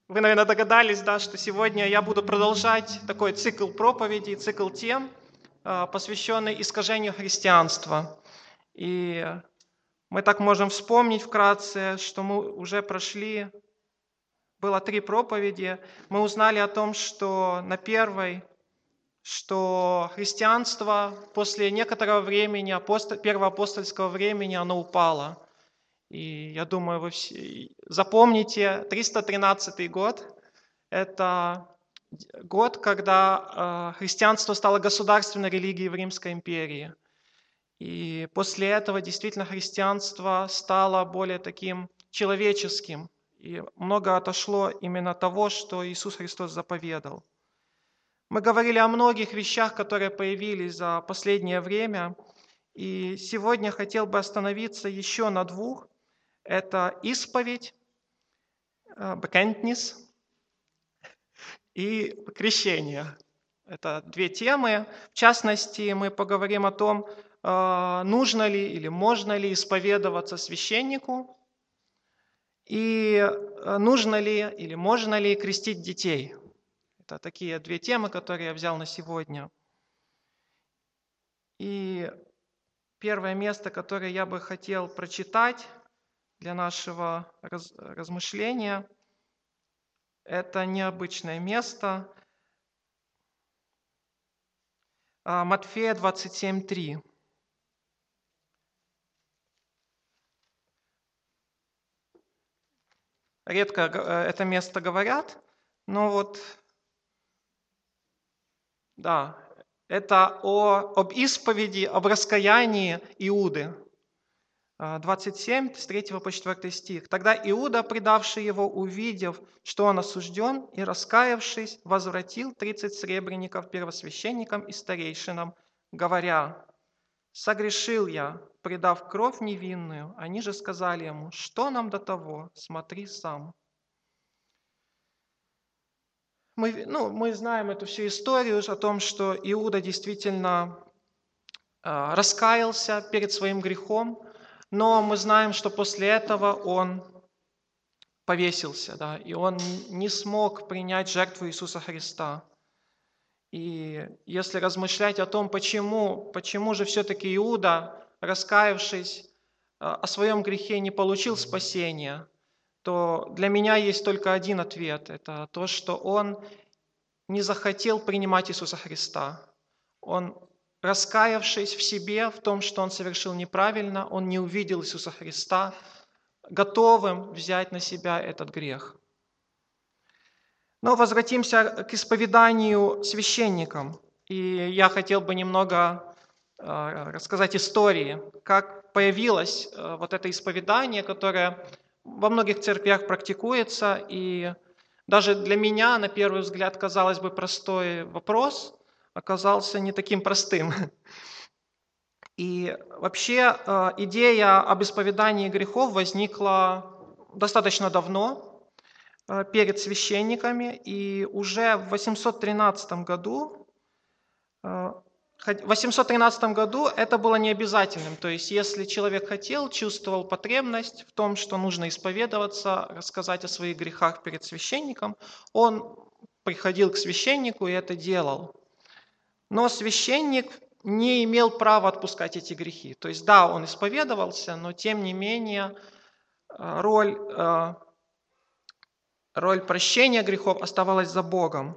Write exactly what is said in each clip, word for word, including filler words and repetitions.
Вы, наверное, догадались, да, что сегодня я буду продолжать такой цикл проповедей, цикл тем, а, посвященный искажению христианства. И мы так можем вспомнить вкратце, что мы уже прошли, было три проповеди. Мы узнали о том, что на первой, что христианство после некоторого времени, апостол, первого апостольского времени, оно упало. И я думаю, вы все запомните, триста тринадцатый год – это год, когда э, христианство стало государственной религией в Римской империи. И после этого действительно христианство стало более таким человеческим. И много отошло именно того, что Иисус Христос заповедал. Мы говорили о многих вещах, которые появились за последнее время. И сегодня хотел бы остановиться еще на двух. Это исповедь, э, bekenntnis, и крещение. Это две темы. В частности, мы поговорим о том, э, нужно ли или можно ли исповедоваться священнику, и э, нужно ли или можно ли крестить детей. Это такие две темы, которые я взял на сегодня. И первое место, которое я бы хотел прочитать для нашего раз- размышления, это необычное место. А, Матфея двадцать семь три. Редко г- э, это место говорят, но вот, да, это о, об исповеди, об раскаянии Иуды. А, двадцать семь, с третьего по четвёртый стих. «Тогда Иуда, предавший его, увидев, что он осужден, и, раскаявшись, возвратил тридцать сребреников первосвященникам и старейшинам, говоря: согрешил я, предав кровь невинную. Они же сказали ему: что нам до того? Смотри сам». Мы, ну, мы знаем эту всю историю о том, что Иуда действительно а, раскаялся перед своим грехом, но мы знаем, что после этого он повесился, да, и он не смог принять жертву Иисуса Христа. И если размышлять о том, почему, почему же все-таки Иуда, раскаявшись а, о своем грехе, не получил спасения, то для меня есть только один ответ. Это то, что он не захотел принимать Иисуса Христа. Он, раскаявшись в себе, в том, что он совершил неправильно, он не увидел Иисуса Христа, готовым взять на себя этот грех. Но возвратимся к исповеданию священникам. И я хотел бы немного э, рассказать истории, как появилось э, вот это исповедание, которое во многих церквях практикуется. И даже для меня, на первый взгляд, казалось бы, простой вопрос оказался не таким простым. И вообще э, идея об исповедании грехов возникла достаточно давно, э, перед священниками, и уже в восемьсот тринадцатом году, э, хот- в восемьсот тринадцатом году это было необязательным, то есть если человек хотел, чувствовал потребность в том, что нужно исповедоваться, рассказать о своих грехах перед священником, он приходил к священнику и это делал. Но священник не имел права отпускать эти грехи. То есть да, он исповедовался, но тем не менее э, роль э, Роль прощения грехов оставалась за Богом.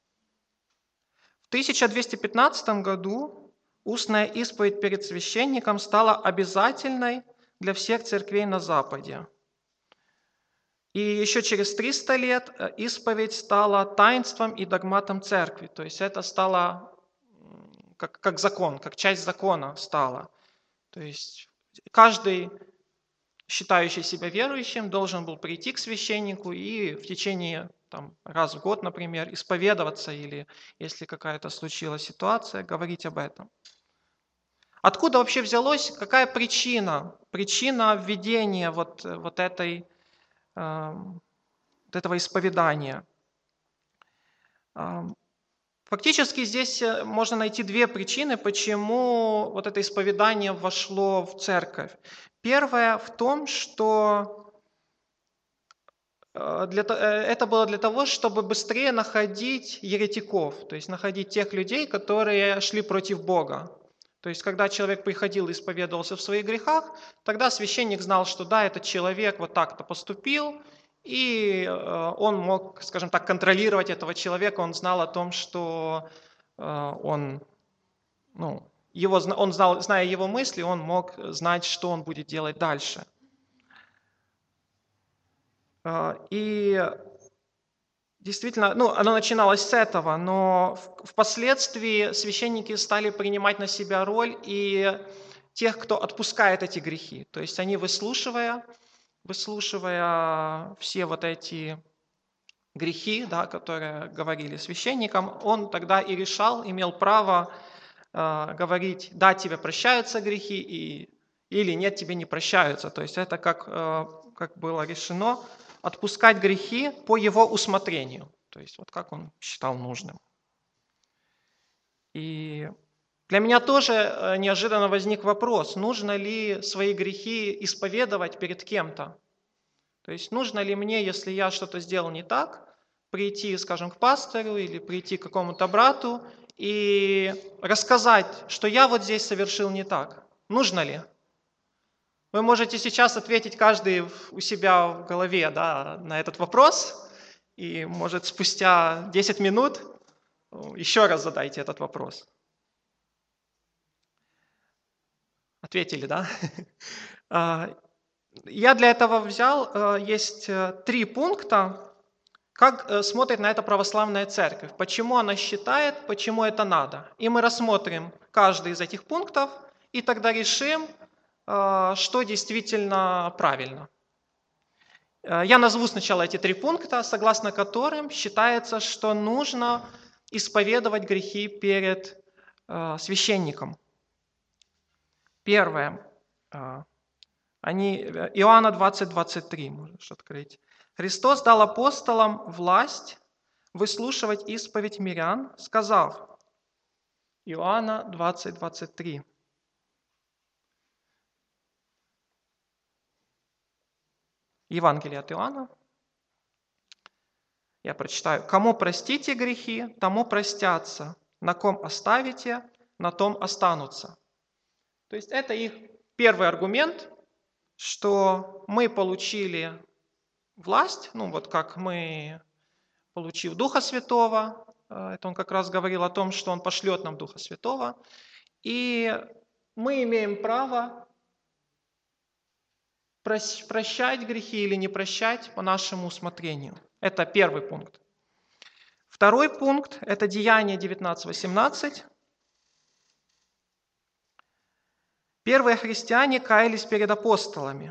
В тысяча двести пятнадцатом году устная исповедь перед священником стала обязательной для всех церквей на Западе. И еще через триста лет э, исповедь стала таинством и догматом церкви. То есть это стало м, как, как закон, как часть закона стало. То есть каждый, считающий себя верующим, должен был прийти к священнику и в течение там, раз в год, например, исповедоваться или, если какая-то случилась ситуация, говорить об этом. Откуда вообще взялось, какая причина, причина введения вот, вот, этой, э, вот этого исповедания? Э, Фактически здесь э, можно найти две причины, почему вот это исповедание вошло в церковь. Первое в том, что Э, Для, то- э, это было для того, чтобы быстрее находить еретиков, то есть находить тех людей, которые шли против Бога. То есть, когда человек приходил и исповедовался в своих грехах, тогда священник знал, что да, этот человек вот так-то поступил, и э, он мог, скажем так, контролировать этого человека, он знал о том, что э, он, ну, его, зна- он знал, зная его мысли, он мог знать, что он будет делать дальше. Э, И действительно, ну, оно начиналось с этого, но в- впоследствии священники стали принимать на себя роль и тех, кто отпускает эти грехи. То есть они, выслушивая, выслушивая все вот эти грехи, да, которые говорили священникам, он тогда и решал, имел право э, говорить, да, тебе прощаются грехи, и, или нет, тебе не прощаются. То есть это как, э, как было решено, отпускать грехи по его усмотрению. То есть вот как он считал нужным. И для меня тоже э, неожиданно возник вопрос, нужно ли свои грехи исповедовать перед кем-то. То есть нужно ли мне, если я что-то сделал не так, прийти, скажем, к пастору или прийти к какому-то брату и рассказать, что я вот здесь совершил не так? Нужно ли? Вы можете сейчас ответить каждый в- у себя в голове, да, на этот вопрос, и, может, спустя десять минут э, еще раз задайте этот вопрос. Ответили, да? А, Я для этого взял, э, есть э, три пункта, как э, смотрит на это православная церковь, почему она считает, почему это надо. И мы рассмотрим каждый из этих пунктов, и тогда решим, э, что действительно правильно. Э, Я назову сначала эти три пункта, согласно которым считается, что нужно исповедовать грехи перед э, священником. Первое. э, Они, э, Иоанна двадцать двадцать три, можешь открыть. Христос дал апостолам власть выслушивать исповедь мирян, сказав, Иоанна двадцать двадцать три. Евангелие от Иоанна. Я прочитаю. «Кому простите грехи, тому простятся. На ком оставите, на том останутся». То есть это их первый аргумент, что мы получили власть, ну вот как мы, получив Духа Святого, э, это он как раз говорил о том, что он пошлет нам Духа Святого, и мы имеем право прощать грехи или не прощать по нашему усмотрению. Это первый пункт. Второй пункт – это Деяние девятнадцать восемнадцать. Первые христиане каялись перед апостолами.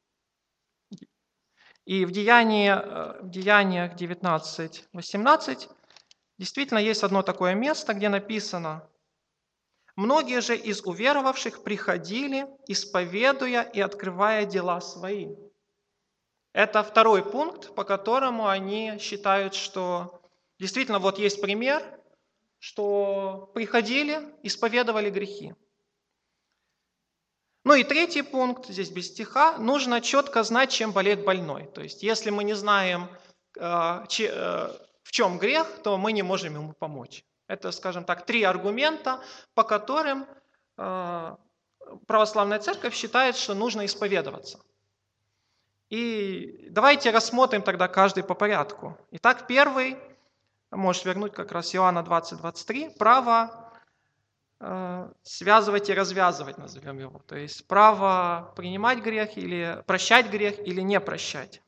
И в, Деянии, э, в Деяниях девятнадцать восемнадцать действительно есть одно такое место, где написано: «Многие же из уверовавших приходили, исповедуя и открывая дела свои». Это второй пункт, по которому они считают, что действительно вот есть пример, что приходили, исповедовали грехи. Ну и третий пункт, здесь без стиха, нужно четко знать, чем болеет больной. То есть если мы не знаем, э, че- э, в чем грех, то мы не можем ему помочь. Это, скажем так, три аргумента, по которым э, православная церковь считает, что нужно исповедоваться. И давайте рассмотрим тогда каждый по порядку. Итак, первый, можешь вернуть как раз Иоанна двадцать двадцать три, право э, связывать и развязывать, назовем его. То есть право принимать грех или прощать грех или не прощать.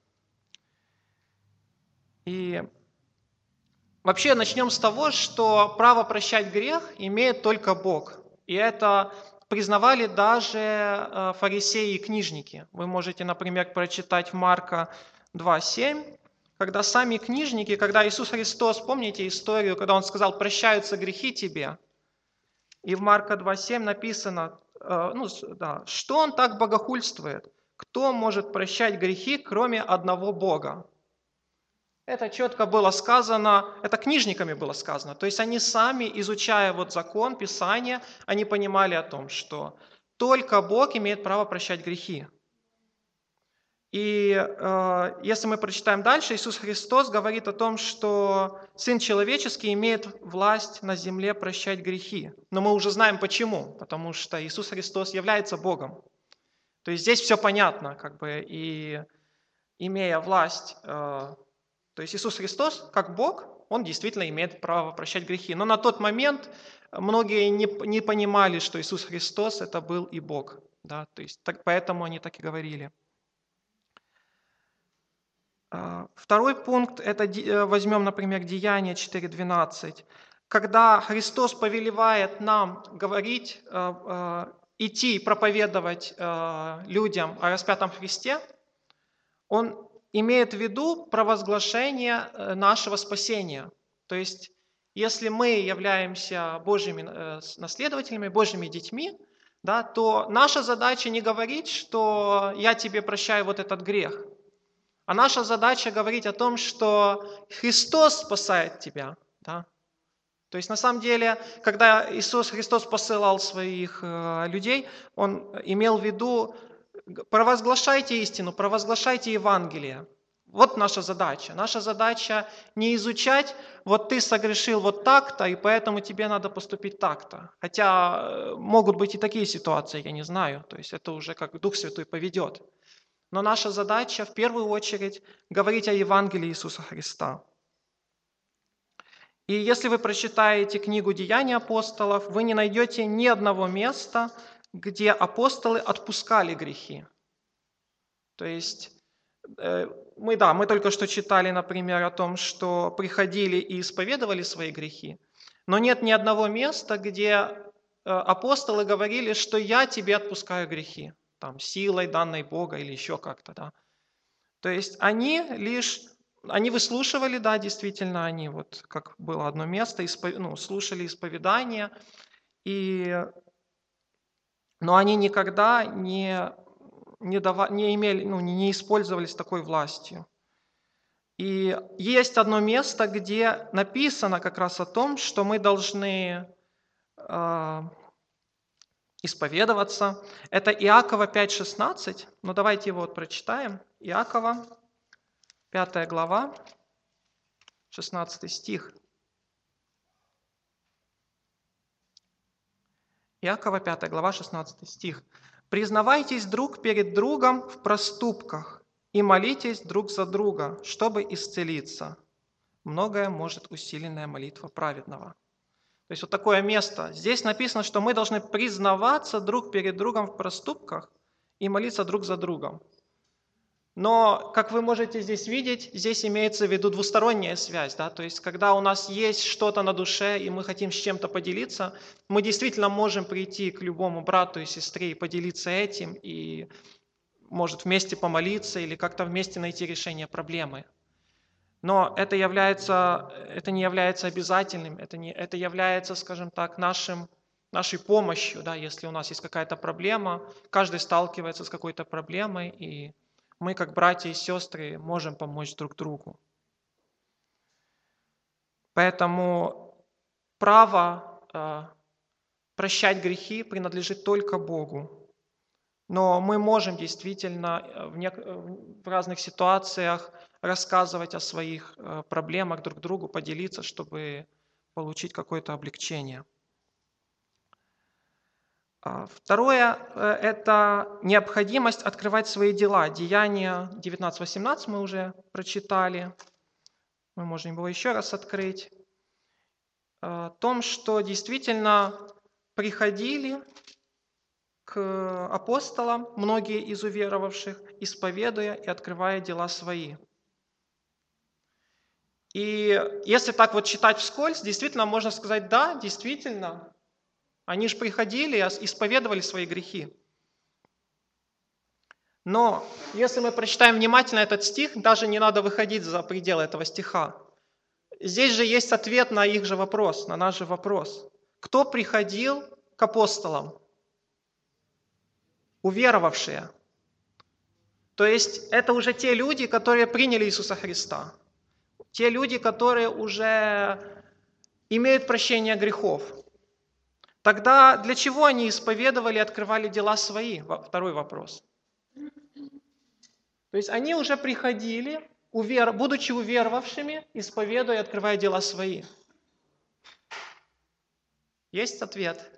И вообще начнем с того, что право прощать грех имеет только Бог. И это признавали даже э, фарисеи и книжники. Вы можете, например, прочитать Марка два семь, когда сами книжники, когда Иисус Христос, помните историю, когда Он сказал: «Прощаются грехи тебе», и в Марка два семь написано, э, ну, с- да, что Он так богохульствует? Кто может прощать грехи, кроме одного Бога? Это четко было сказано, это книжниками было сказано. То есть они сами, изучая вот закон, Писание, они понимали о том, что только Бог имеет право прощать грехи. И э, если мы прочитаем дальше, Иисус Христос говорит о том, что Сын Человеческий имеет власть на земле прощать грехи. Но мы уже знаем почему, потому что Иисус Христос является Богом. То есть здесь все понятно, как бы, и имея власть, э, то есть Иисус Христос, как Бог, Он действительно имеет право прощать грехи. Но на тот момент многие не, не понимали, что Иисус Христос это был и Бог. Да? То есть, так, поэтому они так и говорили. Второй пункт, это возьмем, например, Деяния четыре двенадцать. Когда Христос повелевает нам говорить, идти и проповедовать людям о распятом Христе, Он имеет в виду провозглашение нашего спасения. То есть, если мы являемся Божьими наследователями, Божьими детьми, да, то наша задача не говорить, что я тебе прощаю вот этот грех, а наша задача говорить о том, что Христос спасает тебя. Да? То есть на самом деле, когда Иисус Христос посылал своих э, людей, Он имел в виду, провозглашайте истину, провозглашайте Евангелие. Вот наша задача. Наша задача не изучать, вот ты согрешил вот так-то, и поэтому тебе надо поступить так-то. Хотя могут быть и такие ситуации, я не знаю. То есть это уже как Дух Святой поведет. Но наша задача в первую очередь говорить о Евангелии Иисуса Христа. И если вы прочитаете книгу «Деяния апостолов», вы не найдете ни одного места, где апостолы отпускали грехи. То есть мы, да, мы только что читали, например, о том, что приходили и исповедовали свои грехи, но нет ни одного места, где апостолы говорили, что я тебе отпускаю грехи. Там, силой данной Бога или еще как-то, да. То есть они лишь, они выслушивали, да, действительно, они вот, как было одно место, испов, ну, слушали исповедание, и, но они никогда не, не, дава, не имели, ну, не использовались такой властью. И есть одно место, где написано как раз о том, что мы должны э, исповедоваться. Это Иакова пять шестнадцать. Ну, давайте его вот прочитаем. Иакова, пятая глава, шестнадцатый стих. Иакова, пятая глава, шестнадцатый стих. «Признавайтесь друг перед другом в проступках и молитесь друг за друга, чтобы исцелиться. Многое может усиленная молитва праведного». То есть вот такое место. Здесь написано, что мы должны признаваться друг перед другом в проступках и молиться друг за другом. Но, как вы можете здесь видеть, здесь имеется в виду двусторонняя связь. Да? То есть, когда у нас есть что-то на душе, и мы хотим с чем-то поделиться, мы действительно можем прийти к любому брату и сестре и поделиться этим, и, может, вместе помолиться или как-то вместе найти решение проблемы. Но это, является, это не является обязательным, это, не, это является, скажем так, нашим, нашей помощью. Да? Если у нас есть какая-то проблема, каждый сталкивается с какой-то проблемой, и мы, как братья и сестры, можем помочь друг другу. Поэтому право э, прощать грехи принадлежит только Богу. Но мы можем действительно в, не, в разных ситуациях рассказывать о своих э, проблемах друг другу, поделиться, чтобы получить какое-то облегчение. Второе – это необходимость открывать свои дела. Деяния девятнадцать восемнадцать мы уже прочитали. Мы можем его еще раз открыть. О том, что действительно приходили к апостолам многие из уверовавших, исповедуя и открывая дела свои. И если так вот читать вскользь, действительно можно сказать, да, действительно, они же приходили и исповедовали свои грехи. Но если мы прочитаем внимательно этот стих, даже не надо выходить за пределы этого стиха. Здесь же есть ответ на их же вопрос, на наш же вопрос. Кто приходил к апостолам? Уверовавшие. То есть это уже те люди, которые приняли Иисуса Христа. Те люди, которые уже имеют прощение грехов. Тогда для чего они исповедовали и открывали дела свои? Второй вопрос. То есть они уже приходили, увер... будучи уверовавшими, исповедуя и открывая дела свои. Есть ответ?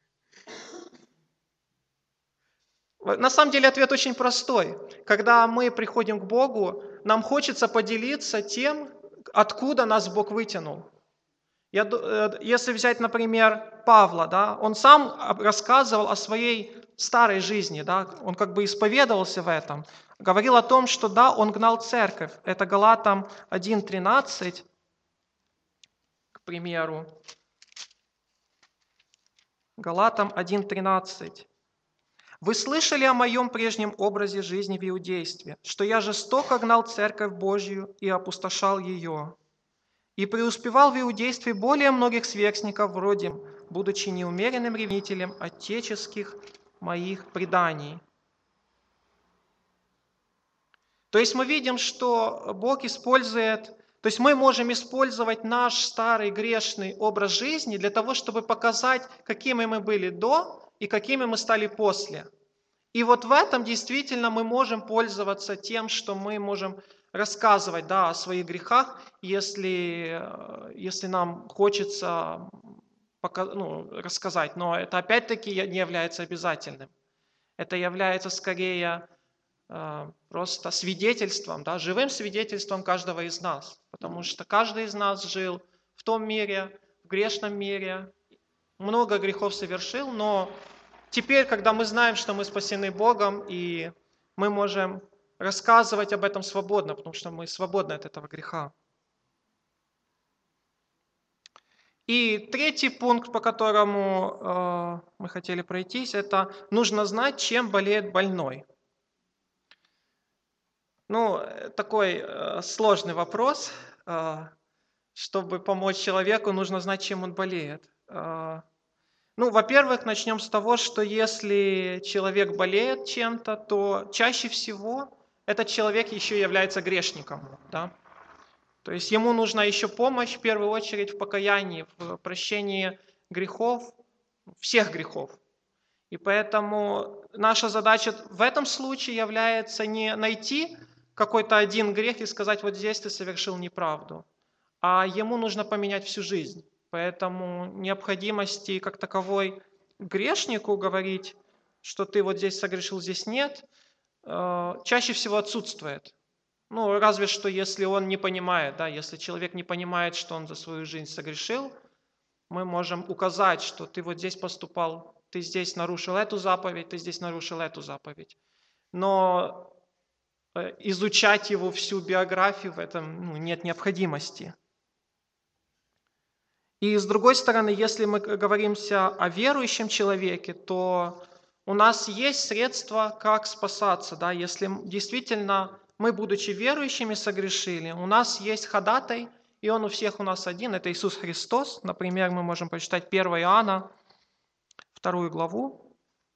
На самом деле ответ очень простой. Когда мы приходим к Богу, нам хочется поделиться тем, откуда нас Бог вытянул. Я, если взять, например, Павла, да, он сам рассказывал о своей старой жизни, да, он как бы исповедовался в этом, говорил о том, что да, он гнал церковь. Это Галатам один тринадцать, к примеру. Галатам один тринадцать. «Вы слышали о моем прежнем образе жизни в иудействе, что я жестоко гнал церковь Божью и опустошал ее, и преуспевал в иудействе более многих сверстников вроде, будучи неумеренным ревнителем отеческих моих преданий». То есть мы видим, что Бог использует, то есть мы можем использовать наш старый грешный образ жизни для того, чтобы показать, какими мы были до и какими мы стали после. И вот в этом действительно мы можем пользоваться тем, что мы можем рассказывать, да, о своих грехах, если, если нам хочется пока, ну, рассказать. Но это опять-таки не является обязательным. Это является скорее э, просто свидетельством, да, живым свидетельством каждого из нас. Потому что каждый из нас жил в том мире, в грешном мире, много грехов совершил, но теперь, когда мы знаем, что мы спасены Богом, и мы можем рассказывать об этом свободно, потому что мы свободны от этого греха. И третий пункт, по которому э, мы хотели пройтись, это нужно знать, чем болеет больной. Ну, такой э, сложный вопрос. Э, чтобы помочь человеку, нужно знать, чем он болеет. Э, Ну, во-первых, начнем с того, что если человек болеет чем-то, то чаще всего этот человек еще является грешником. Да? То есть ему нужна еще помощь, в первую очередь, в покаянии, в прощении грехов, всех грехов. И поэтому наша задача в этом случае является не найти какой-то один грех и сказать, вот здесь ты совершил неправду, а ему нужно поменять всю жизнь. Поэтому необходимости как таковой грешнику говорить, что ты вот здесь согрешил, здесь нет, чаще всего отсутствует. Ну, разве что если он не понимает, да, если человек не понимает, что он за свою жизнь согрешил, мы можем указать, что ты вот здесь поступал, ты здесь нарушил эту заповедь, ты здесь нарушил эту заповедь. Но изучать его всю биографию в этом ну, нет необходимости. И с другой стороны, если мы говоримся о верующем человеке, то у нас есть средства, как спасаться. Да? Если действительно мы, будучи верующими, согрешили, у нас есть ходатай, и он у всех у нас один, это Иисус Христос. Например, мы можем прочитать первое Иоанна, вторую главу,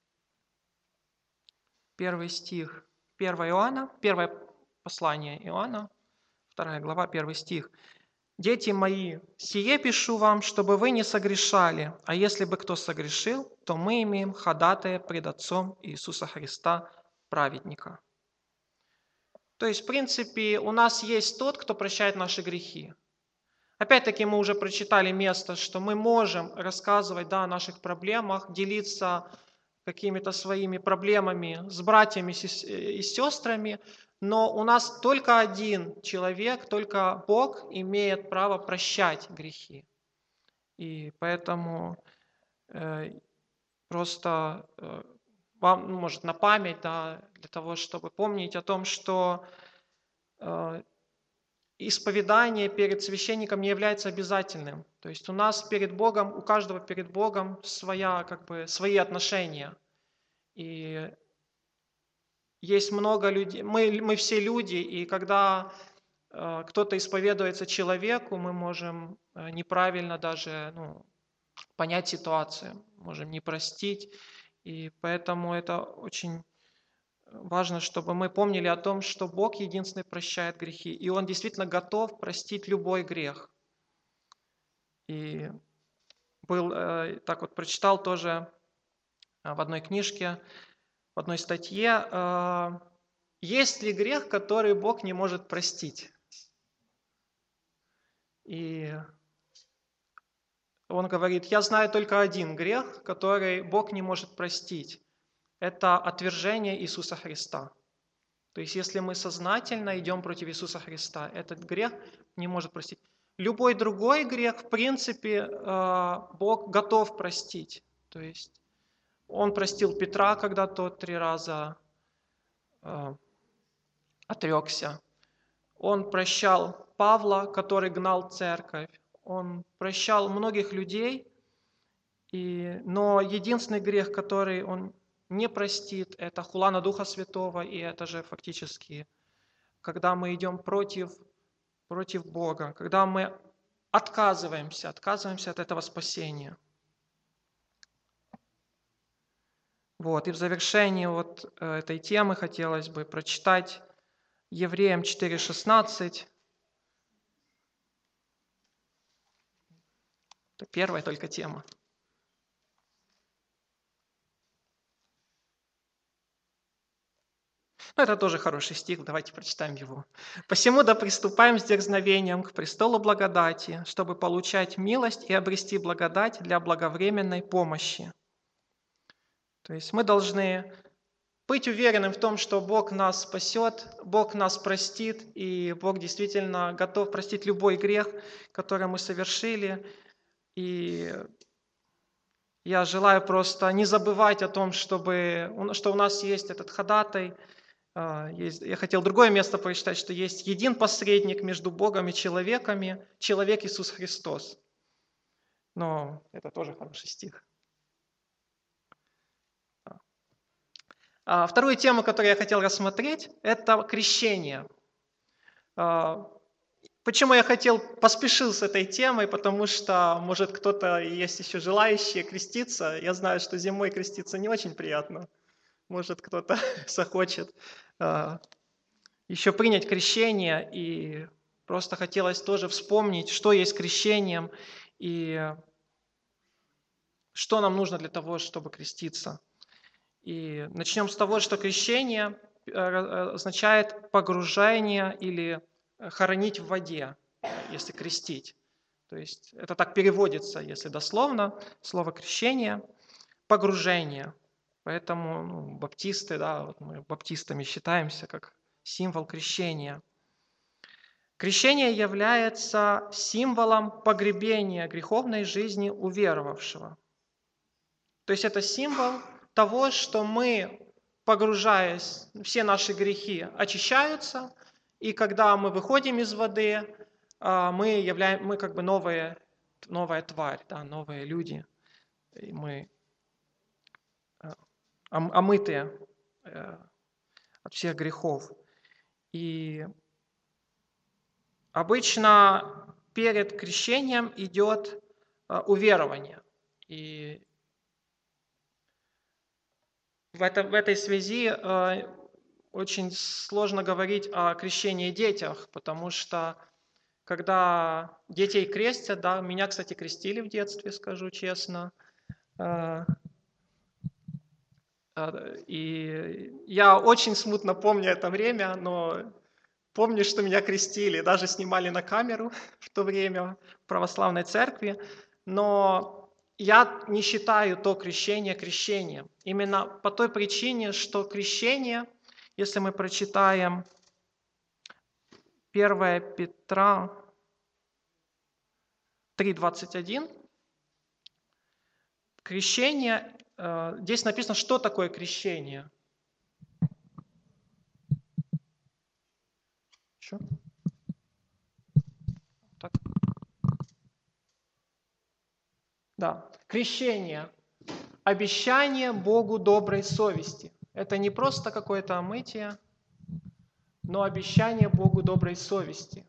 первый стих, первое Иоанна, первое послание Иоанна, вторая глава, первый стих. «Дети мои, сие пишу вам, чтобы вы не согрешали, а если бы кто согрешил, то мы имеем ходатая пред Отцом Иисуса Христа, праведника». То есть, в принципе, у нас есть тот, кто прощает наши грехи. Опять-таки, мы уже прочитали место, что мы можем рассказывать да, о наших проблемах, делиться какими-то своими проблемами с братьями и сестрами, но у нас только один человек, только Бог имеет право прощать грехи. И поэтому э, просто э, вам, ну, может, на память, да, для того, чтобы помнить о том, что э, исповедание перед священником не является обязательным. То есть у нас перед Богом, у каждого перед Богом своя, как бы, свои отношения. И есть много людей, мы, мы все люди, и когда э, кто-то исповедуется человеку, мы можем э, неправильно даже ну, понять ситуацию, можем не простить. И поэтому это очень важно, чтобы мы помнили о том, что Бог единственный прощает грехи, и Он действительно готов простить любой грех. И был, э, так вот прочитал тоже в одной книжке, в одной статье, э, есть ли грех, который Бог не может простить? И он говорит, я знаю только один грех, который Бог не может простить. Это отвержение Иисуса Христа. То есть, если мы сознательно идем против Иисуса Христа, этот грех не может простить. Любой другой грех, в принципе, Бог готов простить. То есть, Он простил Петра, когда тот три раза отрекся. Он прощал Павла, который гнал церковь. Он прощал многих людей, и, но единственный грех, который Он не простит, это хула на Духа Святого, и это же фактически, когда мы идем против, против Бога, когда мы отказываемся, отказываемся от этого спасения. Вот, и в завершении вот этой темы хотелось бы прочитать Евреям четыре шестнадцать. Это первая только тема. Ну, это тоже хороший стих, давайте прочитаем его. «Посему да приступаем с дерзновением к престолу благодати, чтобы получать милость и обрести благодать для благовременной помощи». То есть мы должны быть уверенным в том, что Бог нас спасет, Бог нас простит, и Бог действительно готов простить любой грех, который мы совершили. И я желаю просто не забывать о том, чтобы, что у нас есть этот ходатай. Есть, я хотел другое место прочитать, что есть един посредник между Богом и человеками, человек Иисус Христос. Но это тоже хороший стих. Вторую тему, которую я хотел рассмотреть, это крещение. Почему я хотел, поспешил с этой темой, потому что, может, кто-то есть еще желающие креститься. Я знаю, что зимой креститься не очень приятно. Может, кто-то захочет еще принять крещение, и просто хотелось тоже вспомнить, что есть крещением и что нам нужно для того, чтобы креститься. И начнем с того, что крещение означает погружение или хоронить в воде, если крестить. То есть это так переводится, если дословно, слово крещение, погружение. Поэтому ну, баптисты, да, вот мы баптистами считаемся как символ крещения. Крещение является символом погребения греховной жизни уверовавшего. То есть это символ того, что мы, погружаясь, все наши грехи очищаются, и когда мы выходим из воды, мы, являем, мы как бы новые, новая тварь, да, новые люди. И мы омытые от всех грехов. И обычно перед крещением идет уверование. И в, это, в этой связи э, очень сложно говорить о крещении детях, потому что когда детей крестят, да, меня, кстати, крестили в детстве, скажу честно, э, э, и я очень смутно помню это время, но помню, что меня крестили, даже снимали на камеру в то время в православной церкви, но я не считаю то крещение крещением. Именно по той причине, что крещение, если мы прочитаем первое Петра три двадцать один, крещение, здесь написано, что такое крещение. Что? Так. Да, крещение. Обещание Богу доброй совести. Это не просто какое-то омытие, но обещание Богу доброй совести.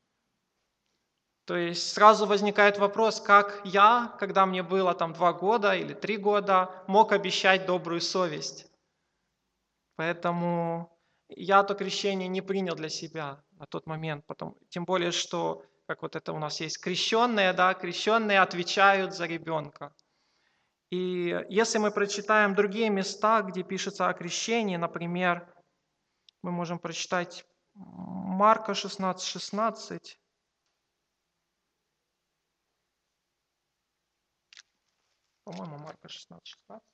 То есть сразу возникает вопрос, как я, когда мне было там два года или три года, мог обещать добрую совесть. Поэтому я то крещение не принял для себя на тот момент. Потом, тем более, что, как вот это у нас есть, крещенные, да, крещенные отвечают за ребенка. И если мы прочитаем другие места, где пишется о крещении, например, Мы можем прочитать Марка шестнадцать шестнадцать. По-моему, Марка шестнадцать шестнадцать.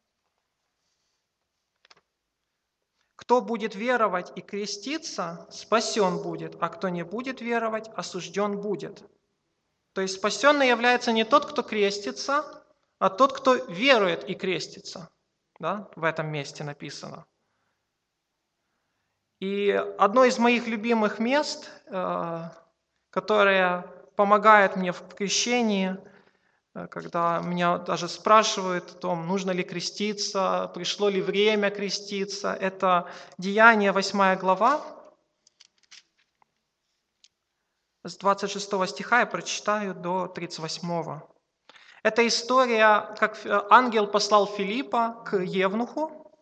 Кто будет веровать и креститься, спасен будет, а кто не будет веровать, осужден будет. То есть спасенный является не тот, кто крестится, а тот, кто верует и крестится. Да? В этом месте написано. И одно из моих любимых мест, которое помогает мне в крещении, когда меня даже спрашивают о том, нужно ли креститься, пришло ли время креститься, это Деяния, восьмая глава. С двадцать шестого стиха я прочитаю до тридцать восьмого. Это история, как ангел послал Филиппа к евнуху.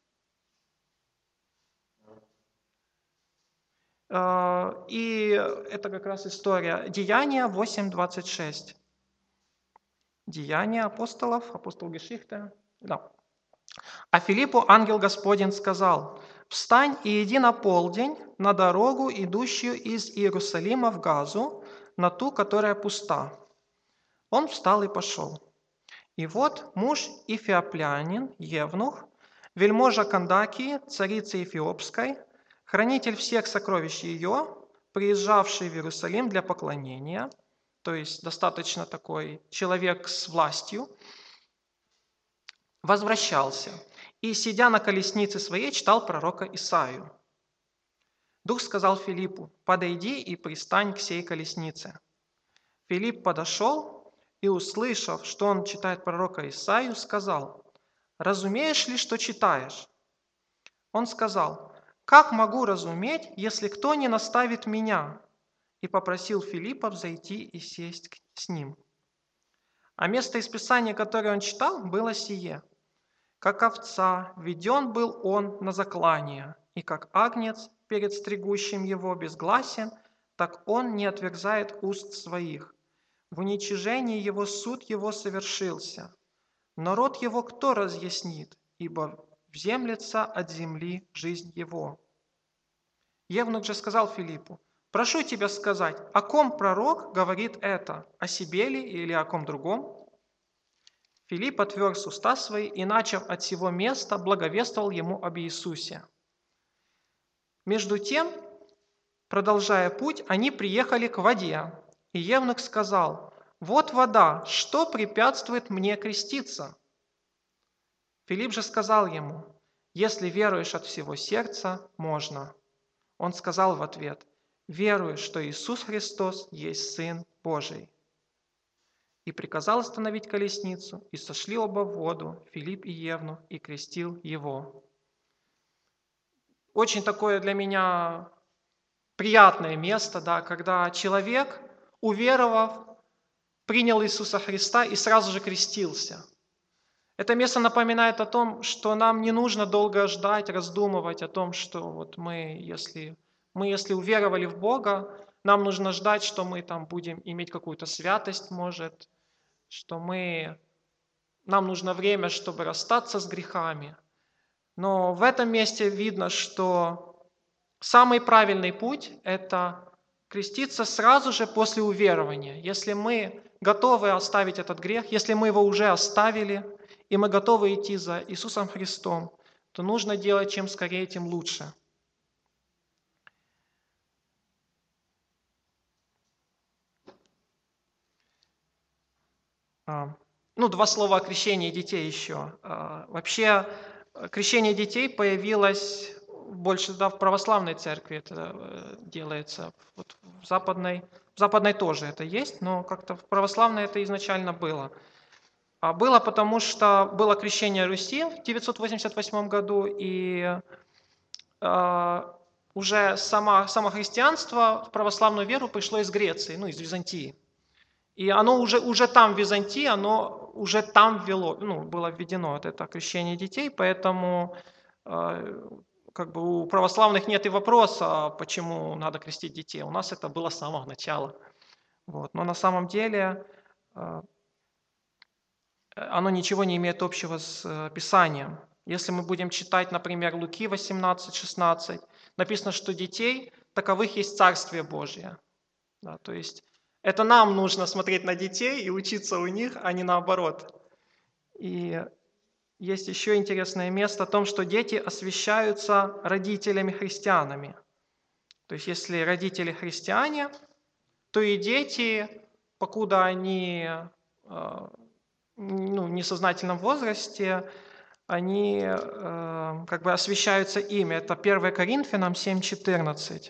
И это как раз история Деяния восемь двадцать шесть. Деяния апостолов, апостол Гешихте. Да. А Филиппу ангел Господень сказал: «Встань и иди на полдень на дорогу, идущую из Иерусалима в Газу, на ту, которая пуста». Он встал и пошел. И вот муж Эфиоплянин, евнух, вельможа Кандакии, царицы Эфиопской, хранитель всех сокровищ ее, приезжавший в Иерусалим для поклонения, то есть достаточно такой человек с властью, возвращался и, сидя на колеснице своей, читал пророка Исаию. Дух сказал Филиппу: «Подойди и пристань к сей колеснице». Филипп подошел и, услышав, что он читает пророка Исаию, сказал: «Разумеешь ли, что читаешь?» Он сказал: «Как могу разуметь, если кто не наставит меня?» И попросил Филиппа взойти и сесть с ним. А место из Писания, которое он читал, было сие: «Как овца веден был он на заклание, и как агнец перед стригущим его безгласен, так он не отверзает уст своих. В уничижении его суд его совершился. Но род его кто разъяснит, ибо вземлется от земли жизнь его». Евнух же сказал Филиппу: «Прошу тебя сказать, о ком пророк говорит это, о себе ли или о ком другом?» Филипп отверз уста свои и, начав от сего места, благовествовал ему об Иисусе. Между тем, продолжая путь, они приехали к воде, и евнух сказал: «Вот вода, что препятствует мне креститься?» Филипп же сказал ему: «Если веруешь от всего сердца, можно». Он сказал в ответ: «Верую, что Иисус Христос есть Сын Божий». И приказал остановить колесницу, и сошли оба в воду, Филипп и евнух, и крестил его. Очень такое для меня приятное место, да, когда человек, уверовав, принял Иисуса Христа и сразу же крестился. Это место напоминает о том, что нам не нужно долго ждать, раздумывать о том, что вот мы, если, мы, если уверовали в Бога, нам нужно ждать, что мы там будем иметь какую-то святость, может, что мы, нам нужно время, чтобы расстаться с грехами. Но в этом месте видно, что самый правильный путь – это креститься сразу же после уверования. Если мы готовы оставить этот грех, если мы его уже оставили, и мы готовы идти за Иисусом Христом, то нужно делать чем скорее, тем лучше. Ну, два слова о крещении детей еще. Вообще, крещение детей появилось больше да, в православной церкви, это делается. Вот в западной, в западной тоже это есть, но как-то в православной это изначально было. А было потому, что было крещение Руси в девятьсот восемьдесят восьмом году, и э, уже сама, само христианство в православную веру пришло из Греции, ну, из Византии. И оно уже, уже там, в Византии, оно уже там ввело, ну, было введено вот это крещение детей, поэтому э, как бы у православных нет и вопроса, почему надо крестить детей. У нас это было с самого начала. Вот. Но на самом деле э, оно ничего не имеет общего с э, Писанием. Если мы будем читать, например, Луки восемнадцать шестнадцать, написано, что детей таковых есть Царствие Божие. Да, то есть это нам нужно смотреть на детей и учиться у них, а не наоборот. И есть еще интересное место о том, что дети освящаются родителями-христианами. То есть если родители христиане, то и дети, покуда они э, ну, в несознательном возрасте, они э, как бы освящаются ими. Это первое Коринфянам семь четырнадцать.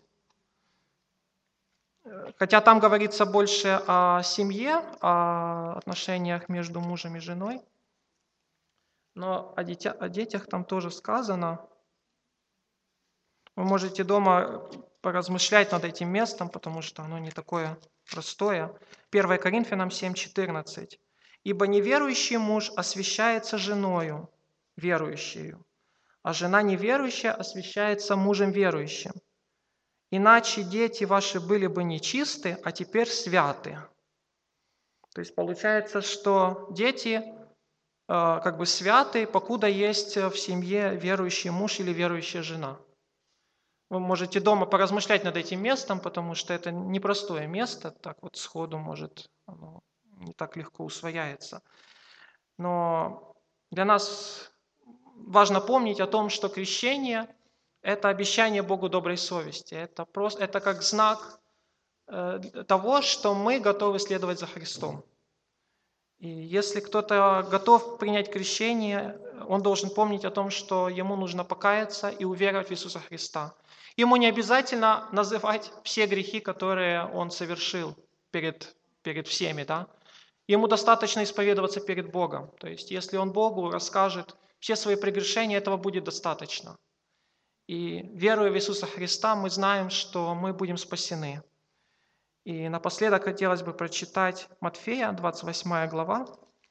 Хотя там говорится больше о семье, о отношениях между мужем и женой, но о, дитя, о детях там тоже сказано. Вы можете дома поразмышлять над этим местом, потому что оно не такое простое. первое Коринфянам семь четырнадцать. «Ибо неверующий муж освящается женою верующею, а жена неверующая освящается мужем верующим. Иначе дети ваши были бы нечисты, а теперь святы». То есть получается, что дети э, как бы святы, покуда есть в семье верующий муж или верующая жена. Вы можете дома поразмышлять над этим местом, потому что это непростое место, так вот сходу может, оно не так легко усвояется. Но для нас важно помнить о том, что крещение – это обещание Богу доброй совести. Это, просто, это как знак э, того, что мы готовы следовать за Христом. И если кто-то готов принять крещение, он должен помнить о том, что ему нужно покаяться и уверовать в Иисуса Христа. Ему не обязательно называть все грехи, которые он совершил перед, перед всеми. Да? Ему достаточно исповедоваться перед Богом. То есть, если он Богу расскажет все свои прегрешения, этого будет достаточно. И веруя в Иисуса Христа, мы знаем, что мы будем спасены. И напоследок хотелось бы прочитать Матфея, двадцать восьмая глава,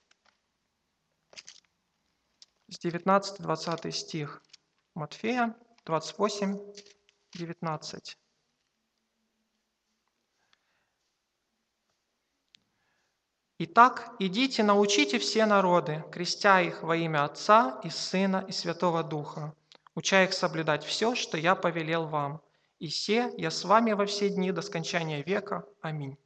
с девятнадцатого-двадцатый стих. Матфея, двадцать восемь, девятнадцать. «Итак, идите, научите все народы, крестя их во имя Отца и Сына и Святого Духа, уча их соблюдать все, что я повелел вам. И се я с вами во все дни до скончания века. Аминь».